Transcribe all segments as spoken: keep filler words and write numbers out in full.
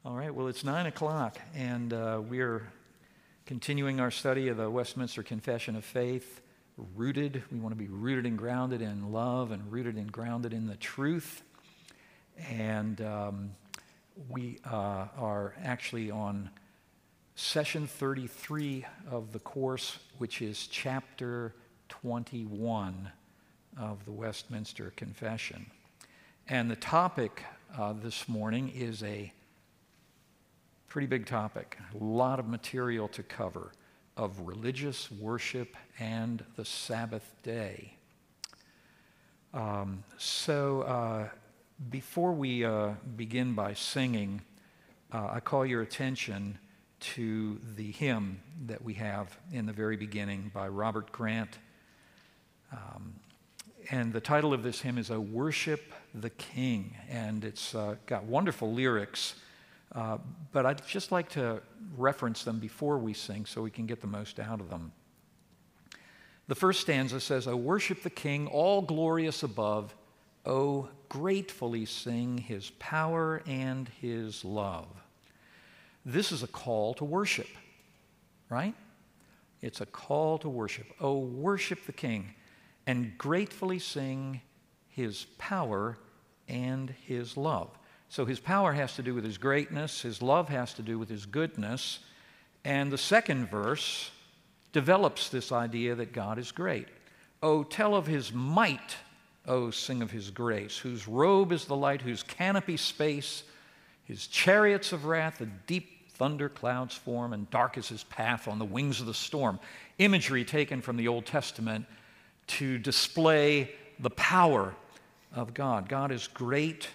All right, well, it's nine o'clock, and uh, we're continuing our study of the Westminster Confession of Faith, rooted. We want to be rooted and grounded in love and rooted and grounded in the truth. And um, we uh, are actually on session thirty-three of the course, which is chapter twenty-one of the Westminster Confession. And the topic uh, this morning is a pretty big topic, a lot of material to cover, of religious worship and the Sabbath day. Um, so uh, before we uh, begin by singing, uh, I call your attention to the hymn that we have in the very beginning by Robert Grant. Um, and the title of this hymn is "O Worship the King," and it's uh, got wonderful lyrics. Uh, but I'd just like to reference them before we sing so we can get the most out of them. The first stanza says, "O worship the King, all glorious above. O gratefully sing his power and his love." This is a call to worship, right? It's a call to worship. O worship the King and gratefully sing his power and his love. So his power has to do with his greatness, his love has to do with his goodness, and the second verse develops this idea that God is great. Oh, tell of his might, oh, sing of his grace, whose robe is the light, whose canopy space, his chariots of wrath, the deep thunder clouds form, and dark is his path on the wings of the storm. Imagery taken from the Old Testament to display the power of God. God is great,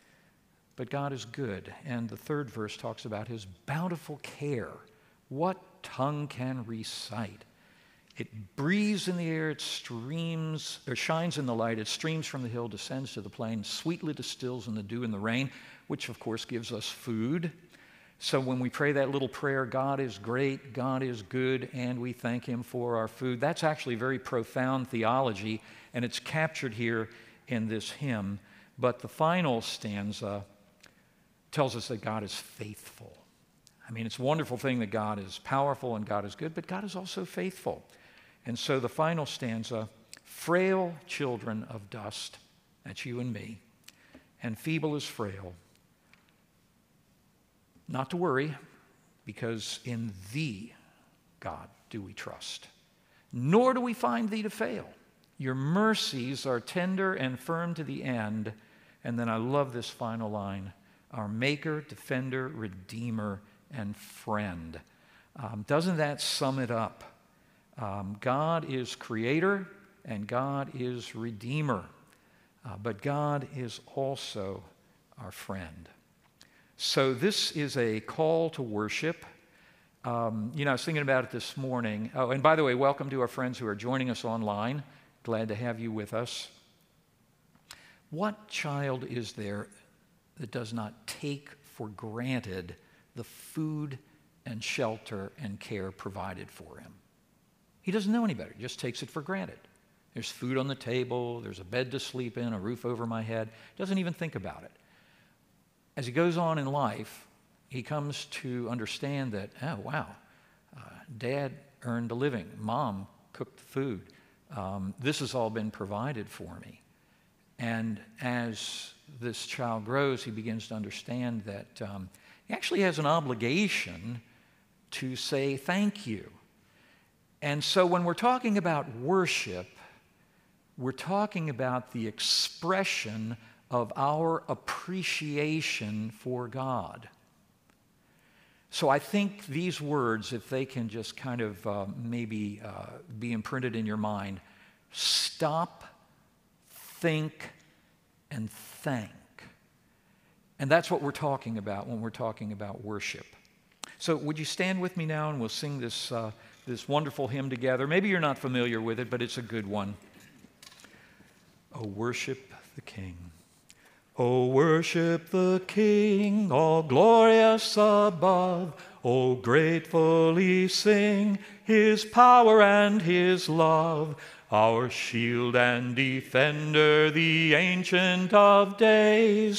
but God is good. And the third verse talks about his bountiful care. What tongue can recite? It breathes in the air, it streams, or shines in the light, it streams from the hill, descends to the plain, sweetly distills in the dew and the rain, which of course gives us food. So when we pray that little prayer, God is great, God is good, and we thank him for our food, that's actually very profound theology, and it's captured here in this hymn. But the final stanza tells us that God is faithful. I mean, it's a wonderful thing that God is powerful and God is good, but God is also faithful. And so the final stanza, frail children of dust, that's you and me, and feeble as frail, not to worry, because in thee, God, do we trust. Nor do we find thee to fail. Your mercies are tender and firm to the end. And then I love this final line, our maker, defender, redeemer, and friend. Um, doesn't that sum it up? Um, God is creator and God is redeemer, uh, but God is also our friend. So this is a call to worship. Um, you know, I was thinking about it this morning. Oh, and by the way, welcome to our friends who are joining us online. Glad to have you with us. What child is there that does not take for granted the food and shelter and care provided for him? He doesn't know any better. He just takes it for granted. There's food on the table, there's a bed to sleep in, a roof over my head. Doesn't even think about it. As he goes on in life, he comes to understand that, oh, wow, uh, Dad earned a living. Mom cooked the food. Um, this has all been provided for me. And as this child grows, he begins to understand that um, he actually has an obligation to say thank you. And so when we're talking about worship, we're talking about the expression of our appreciation for God. So I think these words, if they can just kind of uh, maybe uh, be imprinted in your mind, stop, think, and thank. And that's what we're talking about when we're talking about worship. So would you stand with me now and we'll sing this, uh, this wonderful hymn together. Maybe you're not familiar with it, but it's a good one. Oh, worship the King. Oh, worship the King, all glorious above. Oh, gratefully sing his power and his love. Our shield and defender, the Ancient of Days.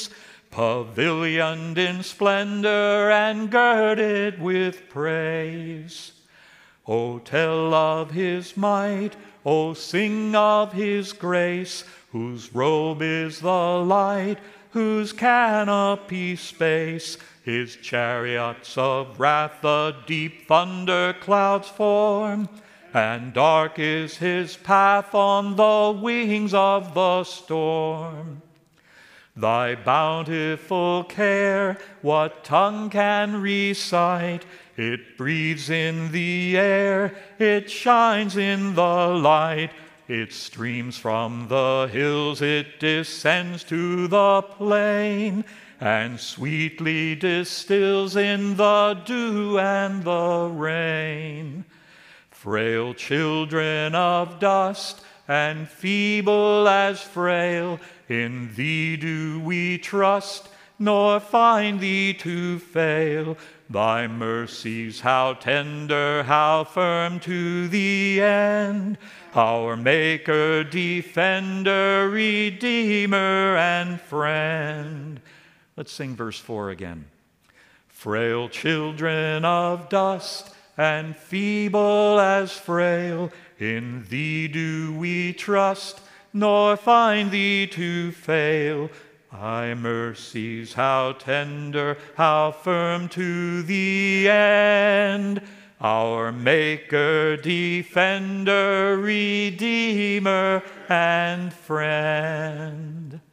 pavilioned in splendor and girded with praise. O tell of his might, O sing of his grace, whose robe is the light, whose canopy space. His chariots of wrath the deep thunder clouds form, and dark is his path on the wings of the storm. Thy bountiful care, what tongue can recite? It breathes in the air, it shines in the light. It streams from the hills, it descends to the plain, and sweetly distills in the dew and the rain. Frail children of dust, and feeble as frail, in thee do we trust, nor find thee to fail. Thy mercies, how tender, how firm to the end, our Maker, Defender, Redeemer, and Friend. Let's sing verse four again. Frail children of dust, and feeble as frail, in thee do we trust, nor find thee to fail. Thy mercies, how tender, how firm to the end, our Maker, Defender, Redeemer, and Friend.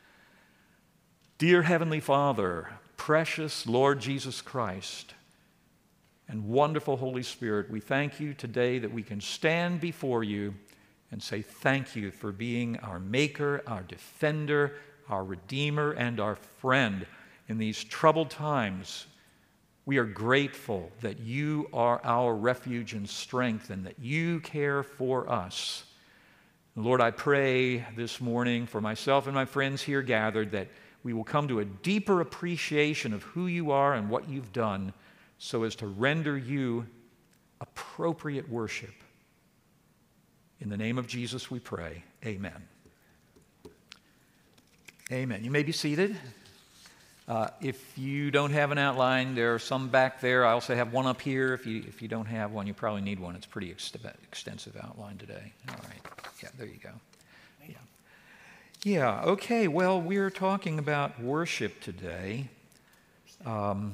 Dear Heavenly Father, precious Lord Jesus Christ, and wonderful Holy Spirit, we thank you today that we can stand before you and say thank you for being our Maker, our Defender, our Redeemer, and our Friend in these troubled times. We are grateful that you are our refuge and strength and that you care for us. Lord, I pray this morning for myself and my friends here gathered that we will come to a deeper appreciation of who you are and what you've done so as to render you appropriate worship. In the name of Jesus we pray. Amen. Amen. You may be seated. Uh, if you don't have an outline, there are some back there. I also have one up here. If you if you don't have one, you probably need one. It's a pretty ex- extensive outline today. All right. Yeah, there you go. Yeah. Yeah, okay. Well, we're talking about worship today. Um,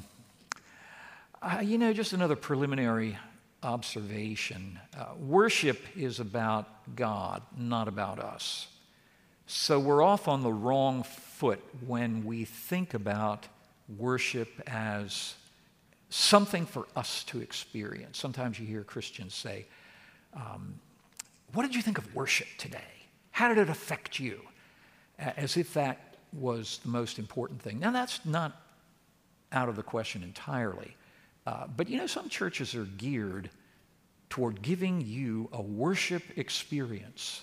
uh, you know, just another preliminary observation. Uh, worship is about God, not about us. So we're off on the wrong foot when we think about worship as something for us to experience. Sometimes you hear Christians say, um, what did you think of worship today? How did it affect you? As if that was the most important thing. Now, that's not out of the question entirely. Uh, but you know, some churches are geared toward giving you a worship experience.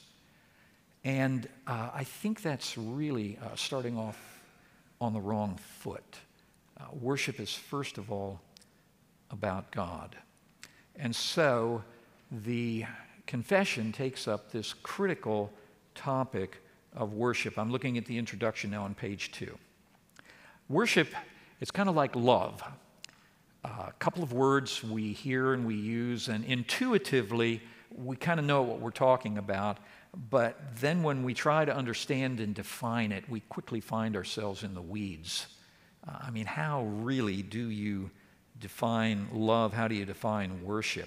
And uh, I think that's really uh, starting off on the wrong foot. Uh, worship is, first of all, about God. And so the confession takes up this critical topic of worship. I'm looking at the introduction now on page two. Worship, it's kind of like love. Uh, a couple of words we hear and we use, and intuitively we kind of know what we're talking about. But then when we try to understand and define it, we quickly find ourselves in the weeds. Uh, I mean, how really do you define love? How do you define worship?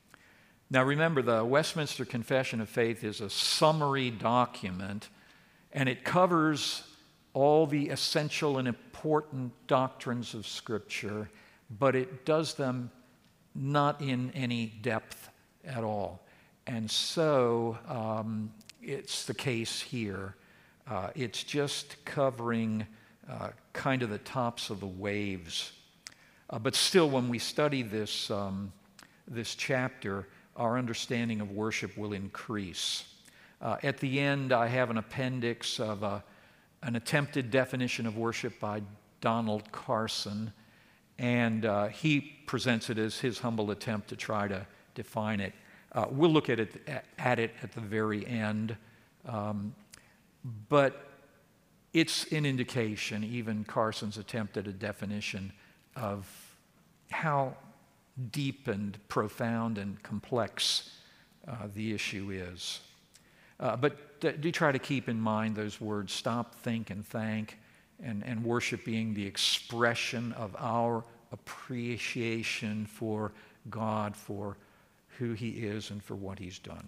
Now remember, the Westminster Confession of Faith is a summary document, and it covers all the essential and important doctrines of Scripture, but it does them not in any depth at all. And so um, it's the case here. Uh, it's just covering uh, kind of the tops of the waves. Uh, but still, when we study this, um, this chapter, our understanding of worship will increase. Uh, at the end, I have an appendix of a, an attempted definition of worship by Donald Carson, and uh, he presents it as his humble attempt to try to define it. Uh, we'll look at it, at it at the very end. Um, but it's an indication, even Carson's attempt at a definition, of how deep and profound and complex uh, the issue is. Uh, but do try to keep in mind those words, stop, think, and thank, and, and worship being the expression of our appreciation for God, for who he is and for what he's done.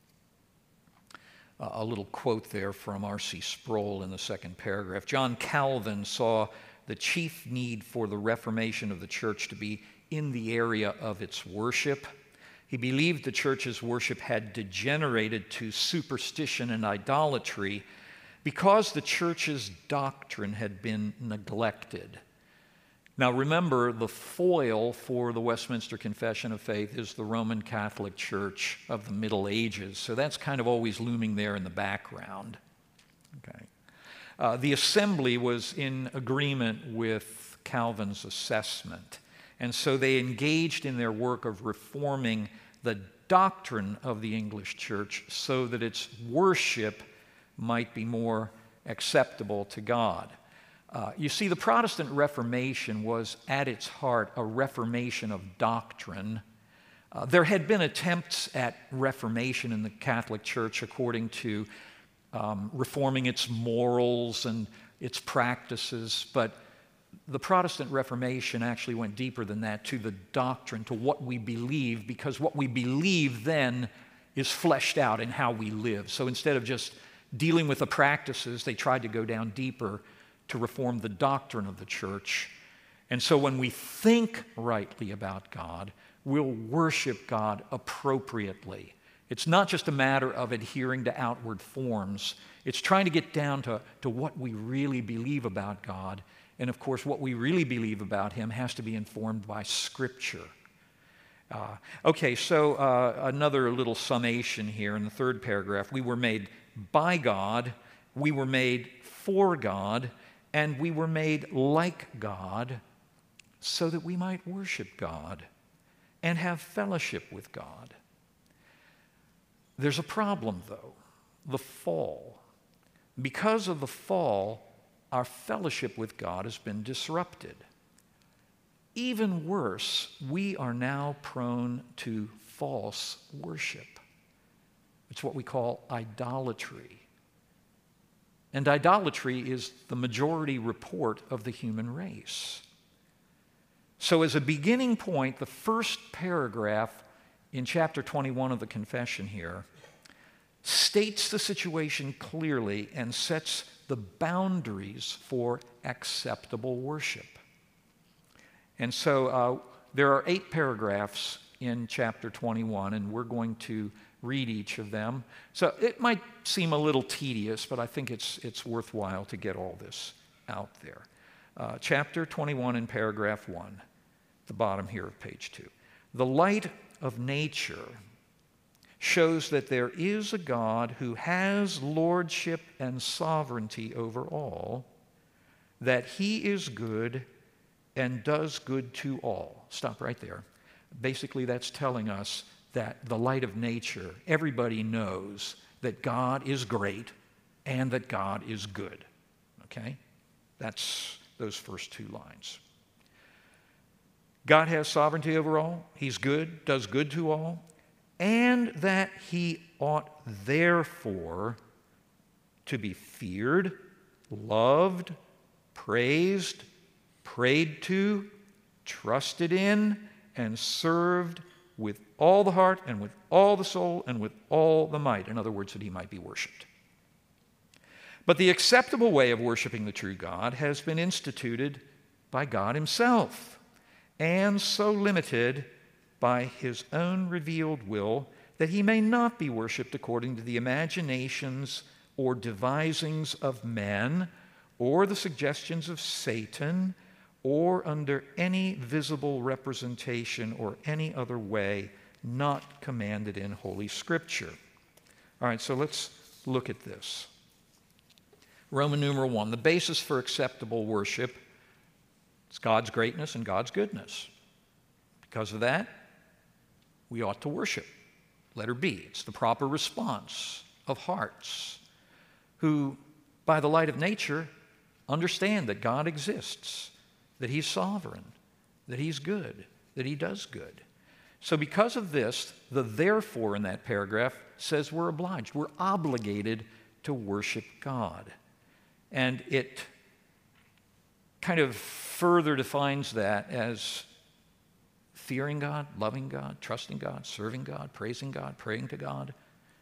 Uh, a little quote there from R C Sproul in the second paragraph. John Calvin saw the chief need for the reformation of the church to be in the area of its worship. He believed the church's worship had degenerated to superstition and idolatry because the church's doctrine had been neglected. Now remember, the foil for the Westminster Confession of Faith is the Roman Catholic Church of the Middle Ages, so that's kind of always looming there in the background. Okay. Uh, the assembly was in agreement with Calvin's assessment, and so they engaged in their work of reforming the doctrine of the English church so that its worship might be more acceptable to God. Uh, you see, the Protestant Reformation was at its heart a reformation of doctrine. Uh, there had been attempts at reformation in the Catholic Church according to um, reforming its morals and its practices, but the Protestant Reformation actually went deeper than that, to the doctrine, to what we believe, because what we believe then is fleshed out in how we live. So instead of just dealing with the practices, they tried to go down deeper to reform the doctrine of the church. And so when we think rightly about God, we'll worship God appropriately. It's not just a matter of adhering to outward forms. It's trying to get down to, to what we really believe about God. And of course, what we really believe about him has to be informed by Scripture. Uh, okay, so uh, another little summation here in the third paragraph. We were made by God, we were made for God, and we were made like God so that we might worship God and have fellowship with God. There's a problem, though, the fall. Because of the fall, our fellowship with God has been disrupted. Even worse, we are now prone to false worship. It's what we call idolatry. And idolatry is the majority report of the human race. So as a beginning point, the first paragraph in chapter twenty-one of the confession here states the situation clearly and sets the boundaries for acceptable worship. And so uh, there are eight paragraphs in chapter twenty-one, and we're going to read each of them. So it might seem a little tedious, but I think it's, it's worthwhile to get all this out there. Uh, chapter twenty-one in paragraph one, the bottom here of page two. The light of nature shows that there is a God who has lordship and sovereignty over all, that he is good and does good to all. Stop right there. Basically, that's telling us that the light of nature, everybody knows that God is great and that God is good. Okay? That's those first two lines. God has sovereignty over all. He's good, does good to all. And that he ought therefore to be feared, loved, praised, prayed to, trusted in, and served with all the heart and with all the soul and with all the might. In other words, that he might be worshiped. But the acceptable way of worshiping the true God has been instituted by God himself, and so limited by his own revealed will that he may not be worshiped according to the imaginations or devisings of men or the suggestions of Satan or under any visible representation or any other way not commanded in Holy Scripture. All right, so let's look at this. Roman numeral one, the basis for acceptable worship is God's greatness and God's goodness. Because of that, we ought to worship. Letter B, it's the proper response of hearts who by the light of nature, understand that God exists, that he's sovereign, that he's good, that he does good. So because of this, the therefore in that paragraph says we're obliged, we're obligated to worship God. And it kind of further defines that as fearing God, loving God, trusting God, serving God, praising God, praying to God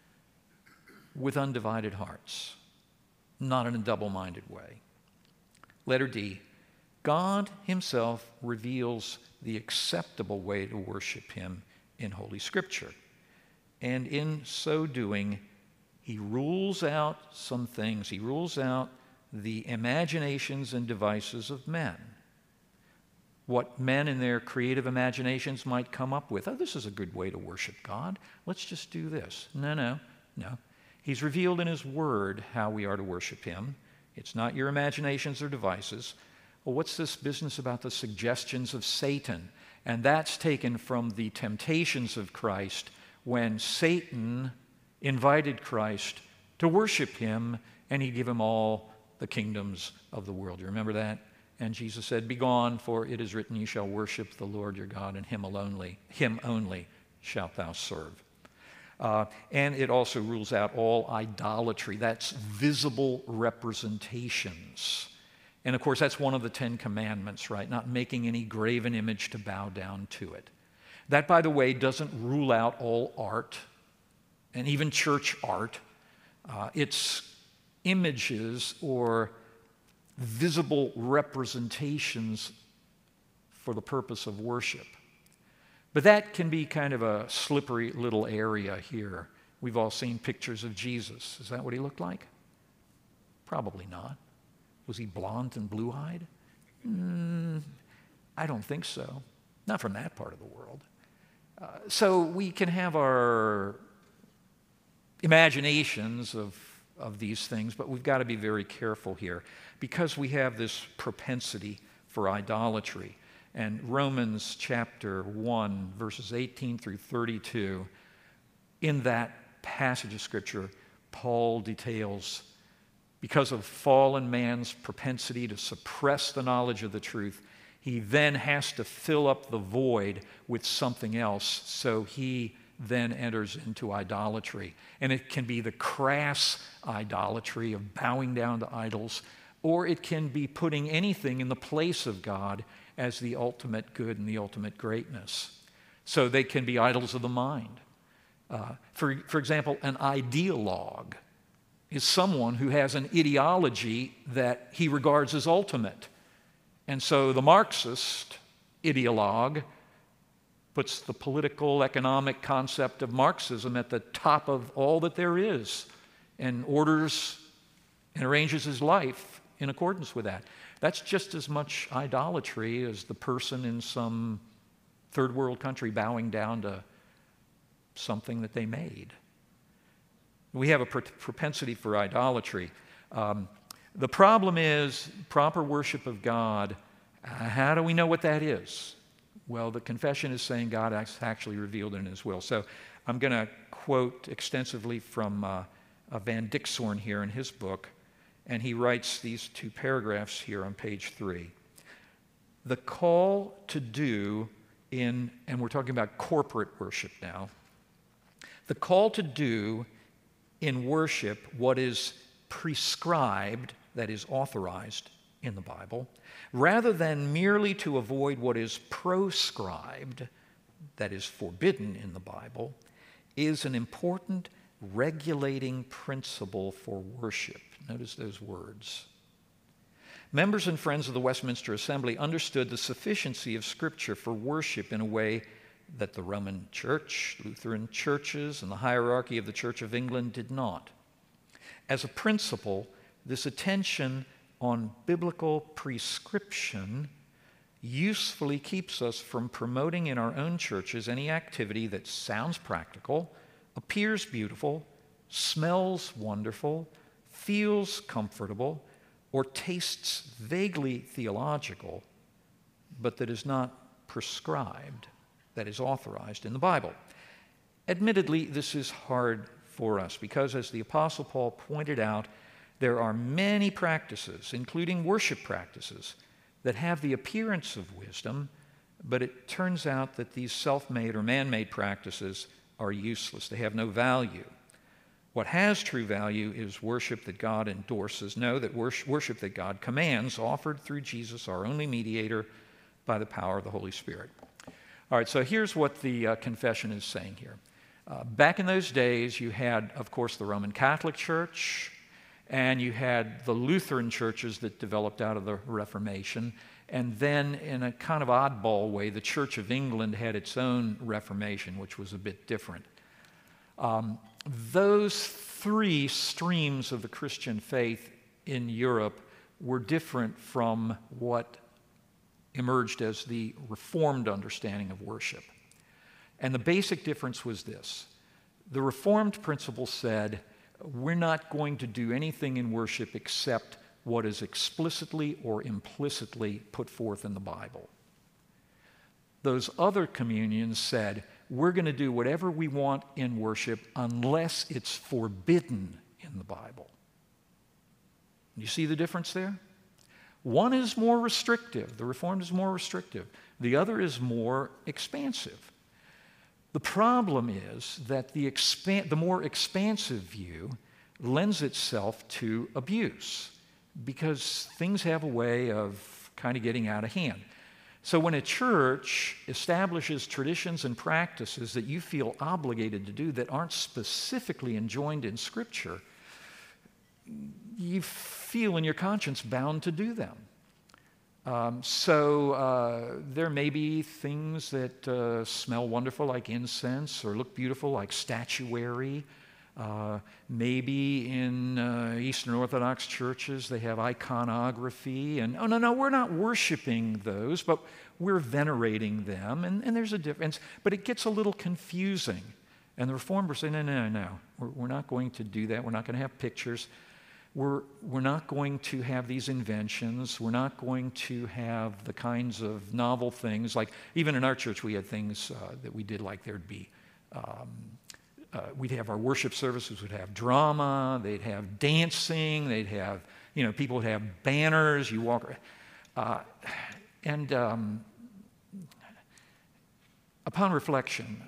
with undivided hearts, not in a double-minded way. Letter D, God himself reveals the acceptable way to worship him in Holy Scripture. And in so doing, he rules out some things. He rules out the imaginations and devices of men. What men in their creative imaginations might come up with. Oh, this is a good way to worship God. Let's just do this. No, no, no. He's revealed in his word how we are to worship him. It's not your imaginations or devices. Well, what's this business about the suggestions of Satan? And that's taken from the temptations of Christ when Satan invited Christ to worship him, and he'd give him all the kingdoms of the world. You remember that? And Jesus said, "Begone, for it is written, you shall worship the Lord your God, and him alone, him only shalt thou serve." Uh, and it also rules out all idolatry. That's visible representations. And of course, that's one of the Ten Commandments, right? Not making any graven image to bow down to it. That, by the way, doesn't rule out all art and even church art. Uh, it's images or visible representations for the purpose of worship. But that can be kind of a slippery little area here. We've all seen pictures of Jesus. Is that what he looked like? Probably not. Was he blonde and blue-eyed? Mm, I don't think so. Not from that part of the world. Uh, so we can have our imaginations of, of these things, but we've got to be very careful here because we have this propensity for idolatry. And Romans chapter one, verses eighteen through thirty-two, in that passage of Scripture, Paul details, because of fallen man's propensity to suppress the knowledge of the truth, he then has to fill up the void with something else, so he then enters into idolatry. And it can be the crass idolatry of bowing down to idols, or it can be putting anything in the place of God as the ultimate good and the ultimate greatness. So they can be idols of the mind. Uh, for, for example, an ideologue is someone who has an ideology that he regards as ultimate. And so the Marxist ideologue puts the political, economic concept of Marxism at the top of all that there is and orders and arranges his life in accordance with that. That's just as much idolatry as the person in some third world country bowing down to something that they made. We have a propensity for idolatry. Um, the problem is proper worship of God. Uh, how do we know what that is? Well, the confession is saying God has actually revealed it in his will. So I'm going to quote extensively from uh, uh, Van Dixhoorn here in his book, and he writes these two paragraphs here on page three. The call to do in, and we're talking about corporate worship now, the call to do in worship what is prescribed, that is authorized in the Bible, rather than merely to avoid what is proscribed, that is forbidden in the Bible, is an important regulating principle for worship. Notice those words. Members and friends of the Westminster Assembly understood the sufficiency of Scripture for worship in a way that the Roman Church, Lutheran churches, and the hierarchy of the Church of England did not. As a principle, this attention on biblical prescription usefully keeps us from promoting in our own churches any activity that sounds practical, appears beautiful, smells wonderful, feels comfortable, or tastes vaguely theological, but that is not prescribed, that is authorized in the Bible. Admittedly, this is hard for us because, as the Apostle Paul pointed out, There are many practices, including worship practices, that have the appearance of wisdom, but it turns out that these self-made or man-made practices are useless. They have no value. What has true value is worship that God endorses. No, that worship that God commands, offered through Jesus, our only mediator, by the power of the Holy Spirit. All right, so here's what the uh, confession is saying here. Uh, back in those days, you had, of course, the Roman Catholic Church, and you had the Lutheran churches that developed out of the Reformation. And then, in a kind of oddball way, the Church of England had its own Reformation, which was a bit different. Um, those three streams of the Christian faith in Europe were different from what emerged as the Reformed understanding of worship. And the basic difference was this. The Reformed principle said, we're not going to do anything in worship except what is explicitly or implicitly put forth in the Bible. Those other communions said, we're going to do whatever we want in worship unless it's forbidden in the Bible. You see the difference there? One is more restrictive. The Reformed is more restrictive. The other is more expansive. The problem is that the, expan- the more expansive view lends itself to abuse because things have a way of kind of getting out of hand. So when a church establishes traditions and practices that you feel obligated to do that aren't specifically enjoined in Scripture, you feel in your conscience bound to do them. Um, so uh, there may be things that uh, smell wonderful like incense or look beautiful like statuary. Uh, maybe in uh, Eastern Orthodox churches they have iconography. And oh, no, no, we're not worshiping those, but we're venerating them. And, and there's a difference. But it gets a little confusing. And the Reformers say, no, no, no, we're, we're not going to do that. We're not going to have pictures. We're, we're not going to have these inventions. We're not going to have the kinds of novel things. Like even in our church, we had things uh, that we did like there'd be, um, uh, we'd have our worship services would have drama, they'd have dancing, they'd have, you know, people would have banners, you walk, uh, and um, upon reflection,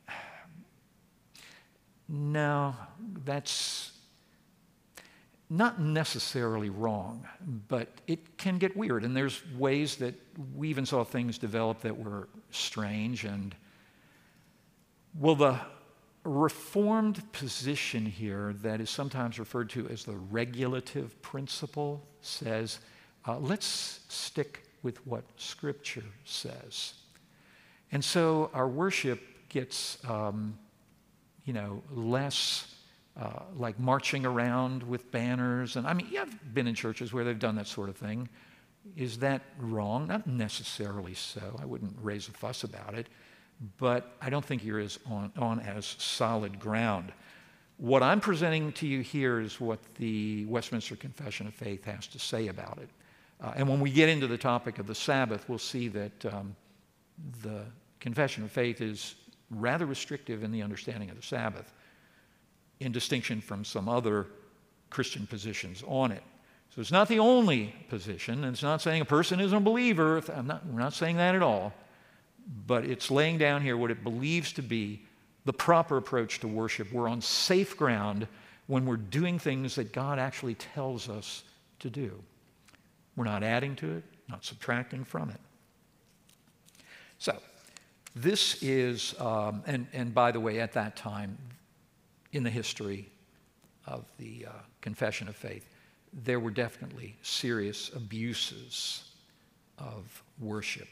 no, that's not necessarily wrong, but it can get weird. And there's ways that we even saw things develop that were strange. And, well, the Reformed position here that is sometimes referred to as the regulative principle says, uh, let's stick with what Scripture says. And so our worship gets, um, you know, less Uh, like marching around with banners. And I mean, yeah, I've been in churches where they've done that sort of thing. Is that wrong? Not necessarily so. I wouldn't raise a fuss about it. But I don't think you're as on, on as solid ground. What I'm presenting to you here is what the Westminster Confession of Faith has to say about it. Uh, and when we get into the topic of the Sabbath, we'll see that um, the Confession of Faith is rather restrictive in the understanding of the Sabbath, in distinction from some other Christian positions on it. So it's not the only position, and it's not saying a person isn't a believer. I'm not, we're not saying that at all. But it's laying down here what it believes to be the proper approach to worship. We're on safe ground when we're doing things that God actually tells us to do. We're not adding to it, not subtracting from it. So this is, um, and, and by the way, at that time, in the history of the uh, Confession of Faith, there were definitely serious abuses of worship.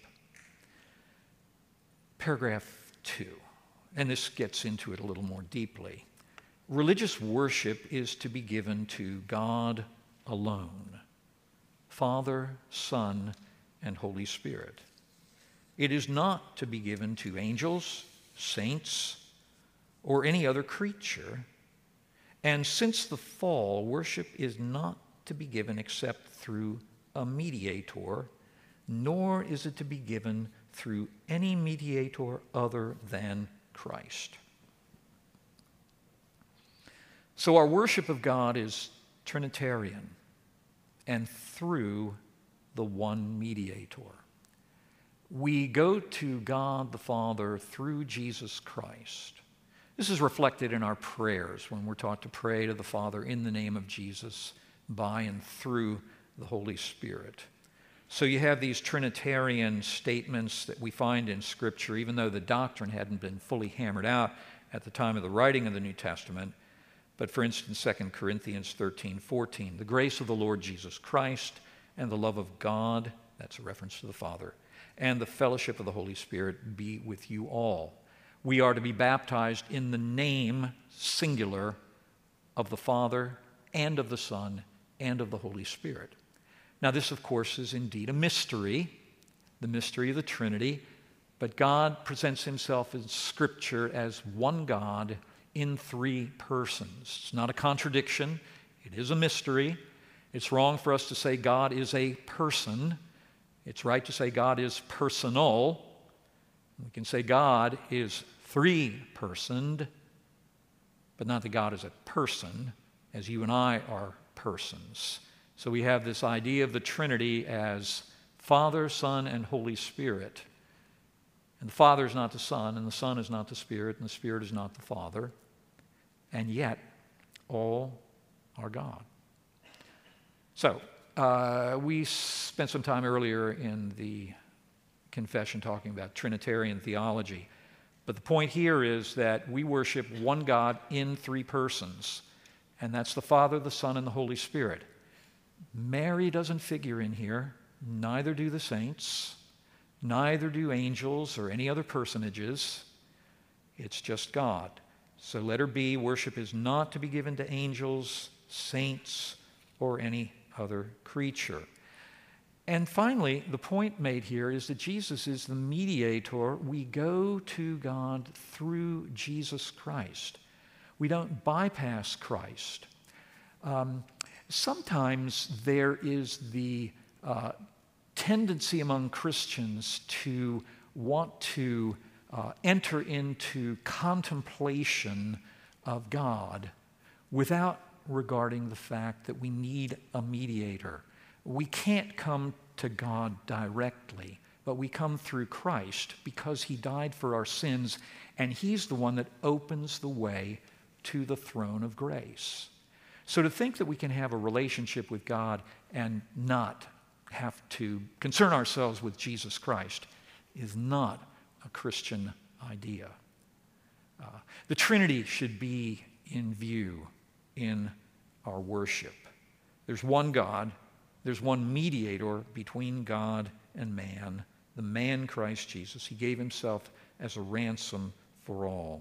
Paragraph two, and this gets into it a little more deeply. Religious worship is to be given to God alone, Father, Son, and Holy Spirit. It is not to be given to angels, saints, or any other creature. And since the fall, worship is not to be given except through a mediator, nor is it to be given through any mediator other than Christ. So our worship of God is Trinitarian, and through the one mediator. We go to God the Father through Jesus Christ. This is reflected in our prayers when we're taught to pray to the Father in the name of Jesus, by and through the Holy Spirit. So you have these Trinitarian statements that we find in Scripture, even though the doctrine hadn't been fully hammered out at the time of the writing of the New Testament. But for instance, Second Corinthians thirteen fourteen, the grace of the Lord Jesus Christ and the love of God, that's a reference to the Father, and the fellowship of the Holy Spirit be with you all. We are to be baptized in the name, singular, of the Father and of the Son and of the Holy Spirit. Now this, of course, is indeed a mystery, the mystery of the Trinity, but God presents himself in Scripture as one God in three persons. It's not a contradiction. It is a mystery. It's wrong for us to say God is a person. It's right to say God is personal. We can say God is three-personed, but not that God is a person, as you and I are persons. So we have this idea of the Trinity as Father, Son, and Holy Spirit. And the Father is not the Son, and the Son is not the Spirit, and the Spirit is not the Father. And yet, all are God. So, uh, we spent some time earlier in the confession talking about Trinitarian theology. But the point here is that we worship one God in three persons, and that's the Father, the Son, and the Holy Spirit. Mary doesn't figure in here, neither do the saints, neither do angels or any other personages. It's just God. So letter B, worship is not to be given to angels, saints, or any other creature. And finally, the point made here is that Jesus is the mediator. We go to God through Jesus Christ. We don't bypass Christ. Um, sometimes there is the uh, tendency among Christians to want to uh, enter into contemplation of God without regarding the fact that we need a mediator. We can't come to God directly, but we come through Christ because he died for our sins, and he's the one that opens the way to the throne of grace. So to think that we can have a relationship with God and not have to concern ourselves with Jesus Christ is not a Christian idea. Uh, the Trinity should be in view in our worship. There's one God. There's one mediator between God and man, the man Christ Jesus. He gave himself as a ransom for all.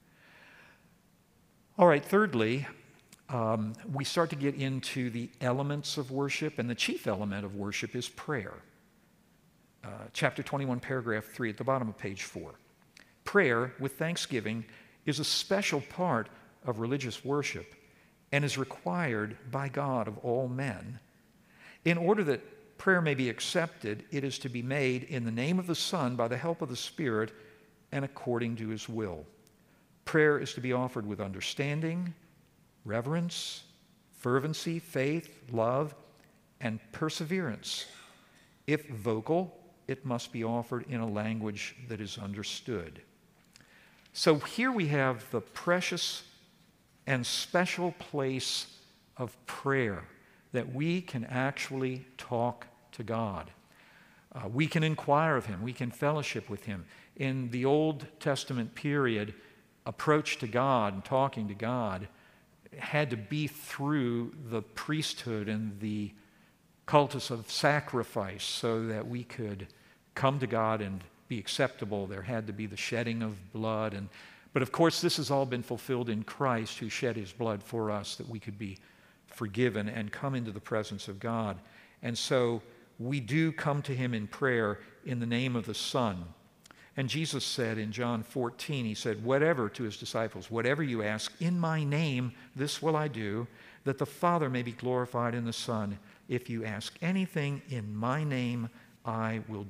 All right, thirdly, um, we start to get into the elements of worship, and the chief element of worship is prayer. Uh, chapter twenty-one, paragraph three, at the bottom of page four. Prayer with thanksgiving is a special part of religious worship and is required by God of all men. In order that prayer may be accepted, it is to be made in the name of the Son by the help of the Spirit and according to his will. Prayer is to be offered with understanding, reverence, fervency, faith, love, and perseverance. If vocal, it must be offered in a language that is understood. So here we have the precious and special place of prayer, that we can actually talk to God. Uh, we can inquire of him. We can fellowship with him. In the Old Testament period, approach to God and talking to God had to be through the priesthood and the cultus of sacrifice so that we could come to God and be acceptable. There had to be the shedding of blood. And, but of course, this has all been fulfilled in Christ, who shed his blood for us that we could be forgiven and come into the presence of God. And so we do come to him in prayer in the name of the Son. And Jesus said in John fourteen, he said, whatever, to his disciples, whatever you ask in my name, this will I do, that the Father may be glorified in the Son. If you ask anything in my name, I will